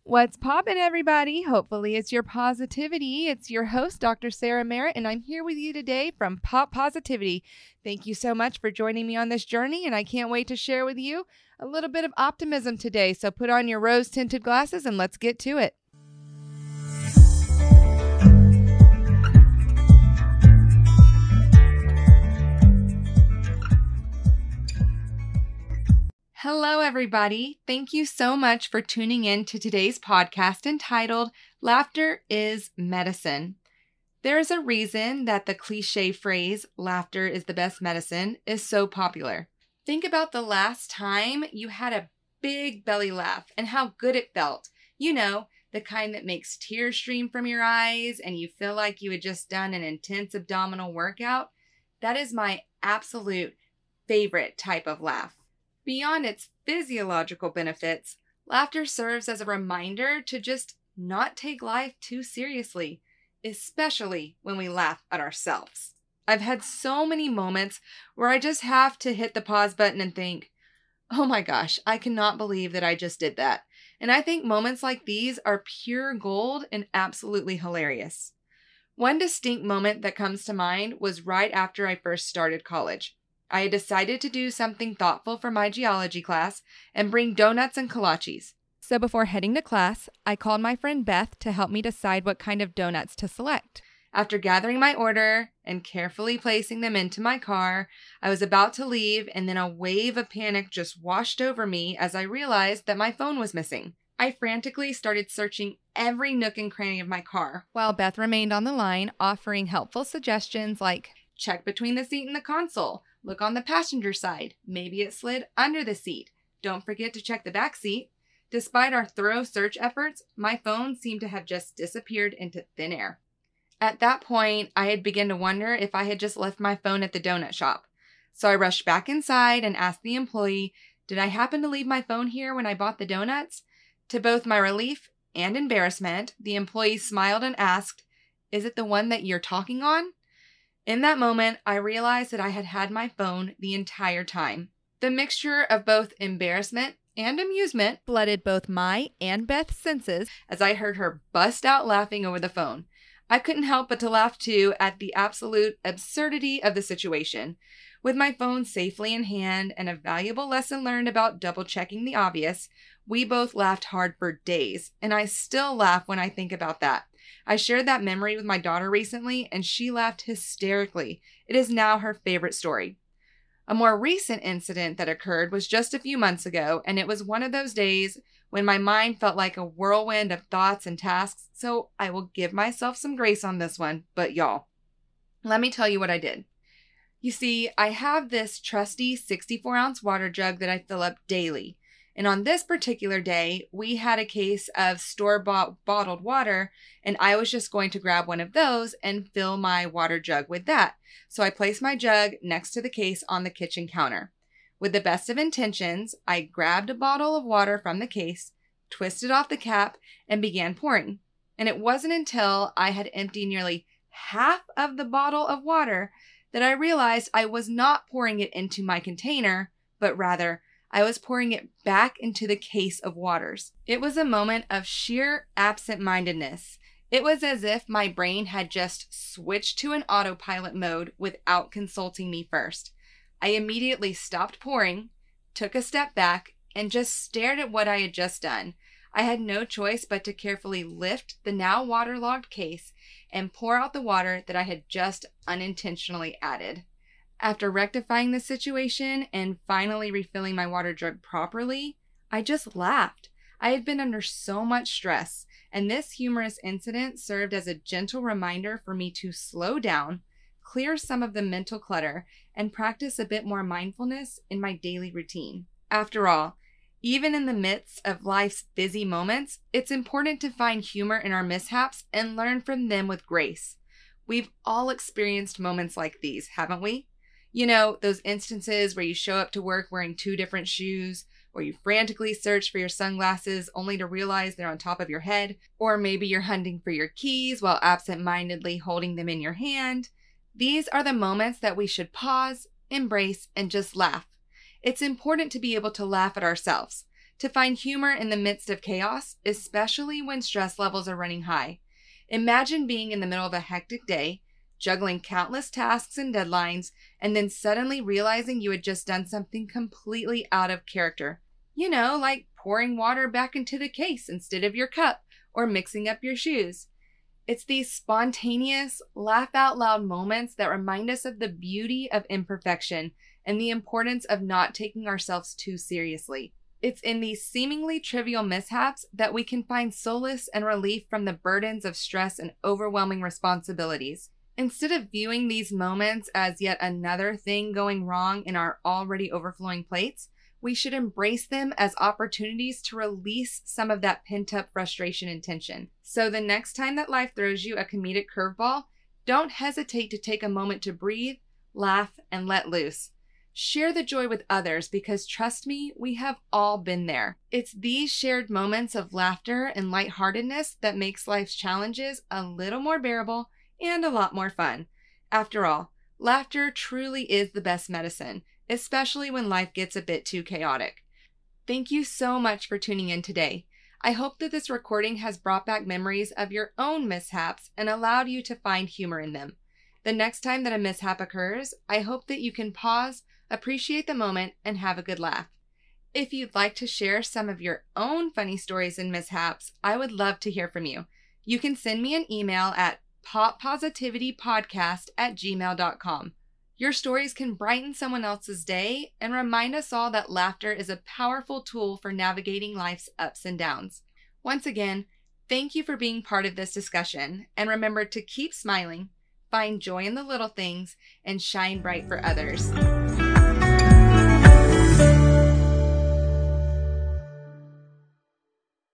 What's poppin', everybody? Hopefully it's your positivity. It's your host, Dr. Sarah Merritt, and I'm here with you today from Pop Positivity. Thank you so much for joining me on this journey, and I can't wait to share with you a little bit of optimism today. So put on your rose-tinted glasses and let's get to it. Hello, everybody. Thank you so much for tuning in to today's podcast entitled Laughter is Medicine. There is a reason that the cliche phrase, laughter is the best medicine, is so popular. Think about the last time you had a big belly laugh and how good it felt. You know, the kind that makes tears stream from your eyes and you feel like you had just done an intense abdominal workout. That is my absolute favorite type of laugh. Beyond its physiological benefits, laughter serves as a reminder to just not take life too seriously, especially when we laugh at ourselves. I've had so many moments where I just have to hit the pause button and think, oh my gosh, I cannot believe that I just did that. And I think moments like these are pure gold and absolutely hilarious. One distinct moment that comes to mind was right after I first started college. I had decided to do something thoughtful for my geology class and bring donuts and kolaches. So before heading to class, I called my friend Beth to help me decide what kind of donuts to select. After gathering my order and carefully placing them into my car, I was about to leave and then a wave of panic just washed over me as I realized that my phone was missing. I frantically started searching every nook and cranny of my car, while Beth remained on the line, offering helpful suggestions like, check between the seat and the console. Look on the passenger side. Maybe it slid under the seat. Don't forget to check the back seat. Despite our thorough search efforts, my phone seemed to have just disappeared into thin air. At that point, I had begun to wonder if I had just left my phone at the donut shop. So I rushed back inside and asked the employee, did I happen to leave my phone here when I bought the donuts? To both my relief and embarrassment, the employee smiled and asked, is it the one that you're talking on? In that moment, I realized that I had had my phone the entire time. The mixture of both embarrassment and amusement flooded both my and Beth's senses as I heard her bust out laughing over the phone. I couldn't help but to laugh too at the absolute absurdity of the situation. With my phone safely in hand and a valuable lesson learned about double-checking the obvious, we both laughed hard for days, and I still laugh when I think about that. I shared that memory with my daughter recently, and she laughed hysterically. It is now her favorite story. A more recent incident that occurred was just a few months ago, and it was one of those days when my mind felt like a whirlwind of thoughts and tasks, so I will give myself some grace on this one, but y'all, let me tell you what I did. You see, I have this trusty 64-ounce water jug that I fill up daily. And on this particular day, we had a case of store-bought bottled water, and I was just going to grab one of those and fill my water jug with that. So I placed my jug next to the case on the kitchen counter. With the best of intentions, I grabbed a bottle of water from the case, twisted off the cap, and began pouring. And it wasn't until I had emptied nearly half of the bottle of water that I realized I was not pouring it into my container, but rather I was pouring it back into the case of waters. It was a moment of sheer absent-mindedness. It was as if my brain had just switched to an autopilot mode without consulting me first. I immediately stopped pouring, took a step back, and just stared at what I had just done. I had no choice but to carefully lift the now waterlogged case and pour out the water that I had just unintentionally added. After rectifying the situation and finally refilling my water jug properly, I just laughed. I had been under so much stress, and this humorous incident served as a gentle reminder for me to slow down, clear some of the mental clutter, and practice a bit more mindfulness in my daily routine. After all, even in the midst of life's busy moments, it's important to find humor in our mishaps and learn from them with grace. We've all experienced moments like these, haven't we? You know, those instances where you show up to work wearing 2 different shoes, or you frantically search for your sunglasses only to realize they're on top of your head, or maybe you're hunting for your keys while absent-mindedly holding them in your hand. These are the moments that we should pause, embrace, and just laugh. It's important to be able to laugh at ourselves, to find humor in the midst of chaos, especially when stress levels are running high. Imagine being in the middle of a hectic day, juggling countless tasks and deadlines, and then suddenly realizing you had just done something completely out of character. You know, like pouring water back into the case instead of your cup, or mixing up your shoes. It's these spontaneous, laugh-out-loud moments that remind us of the beauty of imperfection and the importance of not taking ourselves too seriously. It's in these seemingly trivial mishaps that we can find solace and relief from the burdens of stress and overwhelming responsibilities. Instead of viewing these moments as yet another thing going wrong in our already overflowing plates, we should embrace them as opportunities to release some of that pent-up frustration and tension. So the next time that life throws you a comedic curveball, don't hesitate to take a moment to breathe, laugh, and let loose. Share the joy with others because trust me, we have all been there. It's these shared moments of laughter and lightheartedness that makes life's challenges a little more bearable and a lot more fun. After all, laughter truly is the best medicine, especially when life gets a bit too chaotic. Thank you so much for tuning in today. I hope that this recording has brought back memories of your own mishaps and allowed you to find humor in them. The next time that a mishap occurs, I hope that you can pause, appreciate the moment, and have a good laugh. If you'd like to share some of your own funny stories and mishaps, I would love to hear from you. You can send me an email at poppositivitypodcast@gmail.com. Your stories can brighten someone else's day and remind us all that laughter is a powerful tool for navigating life's ups and downs. Once again, thank you for being part of this discussion, and remember to keep smiling, find joy in the little things, and shine bright for others.